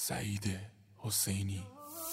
سعید حسینی.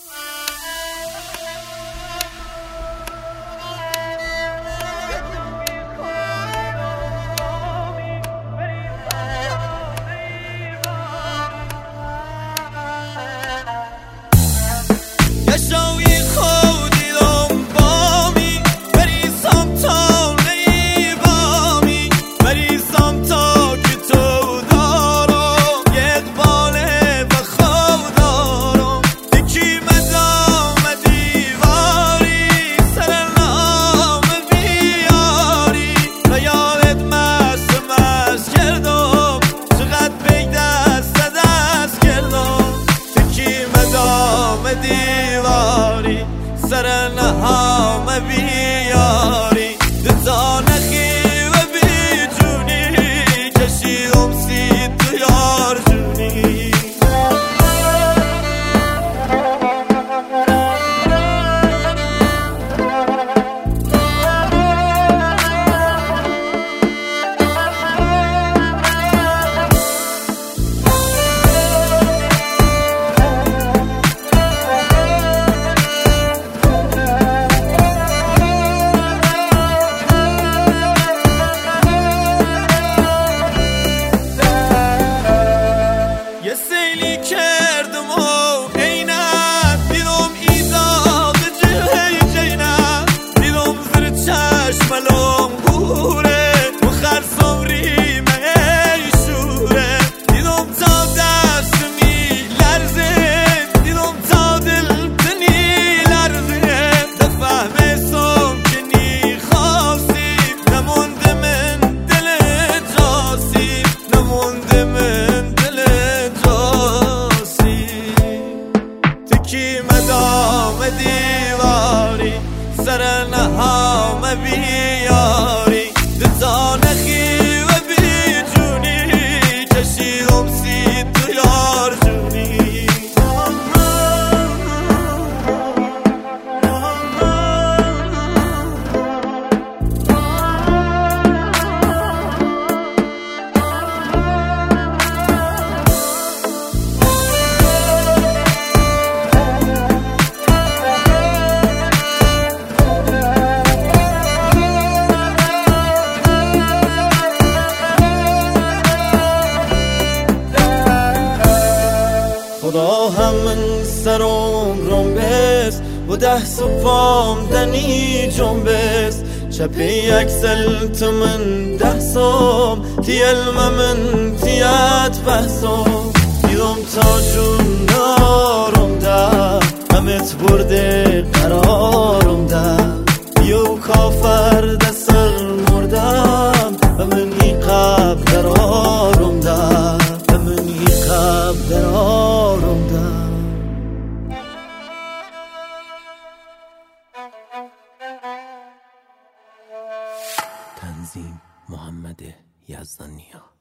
دیواری سر نهام بیاری دتا نخی و بی جونی کشیدم سی تو یار جونی کردم و عینت دیدم ایزاد جلوی جینت دیدم زیر چشملم بوره و خرسم ریمه شوره دیدم تا دست می لرزه دیدم تا دل تنی لرزه دفهمستم که نی خواستی نمونده من دل جاسی نمونده من مدام دیواری سر نهام بیاری دتا نخی و بی جونی کشیدم سی تو یار جونی خدا هم من سرم رنبس و 10 صبحام دنی جنبس چپی یک سلت من 10 صبح تی علم من تیت بحثم دیدم تا جون نارم ده همت برده قرارم ده یو کافر دستر مردم و من ای قبل درارم ده و من ای قبل درارم ده تنظیم محمد یزدانیا.